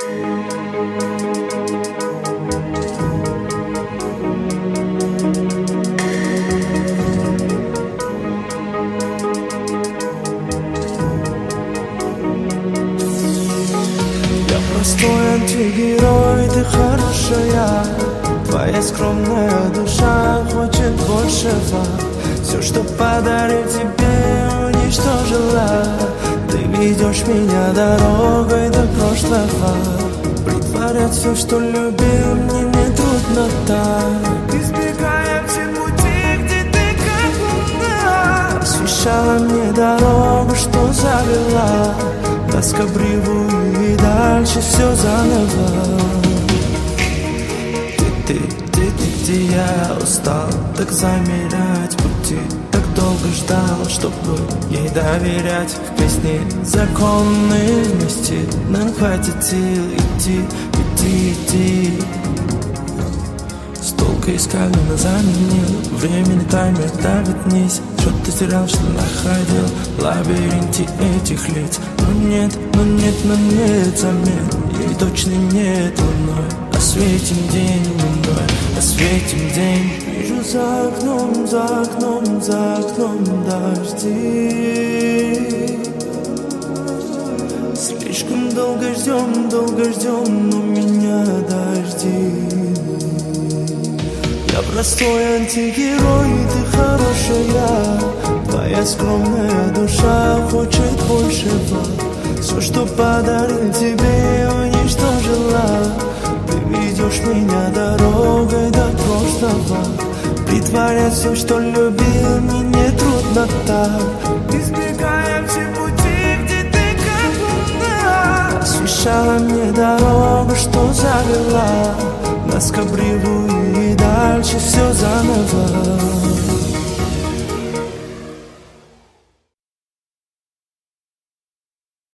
Простой антигерой, ты хорошая. Твоя скромная душа хочет большего. Все, что подарил тебе, уничтожила. Ты ведешь меня дорогой до прошлого. Притворяться, что любил, мне не трудно так. Избегая все пути, где ты как луна, освещала мне дорогу, что завела нас к обрыву, и дальше все заново. Ты, я устал так замерять пути. Так долго ждал, чтобы ей доверять. В песне законы вместе. Нам хватит сил идти. Столько искали, но заменил. Времени таймер давит вниз. Что-то терял, что находил в лабиринте этих лиц. Но нет, замен. Ей точно нет луной. Осветим день луной, осветим день. Вижу за окном дожди. Слишком долго ждем, но меня дожди. Я простой антигерой, ты хорошая. Твоя скромная душа хочет большего. Все, что подарил тебе, уничтожила. Ты ведешь меня дорогой до прошлого. Притворяться, что любил, мне не трудно так. Избегая все пути, где ты как луна, освещала мне дорогу, что завела нас к обрыву, и дальше все заново.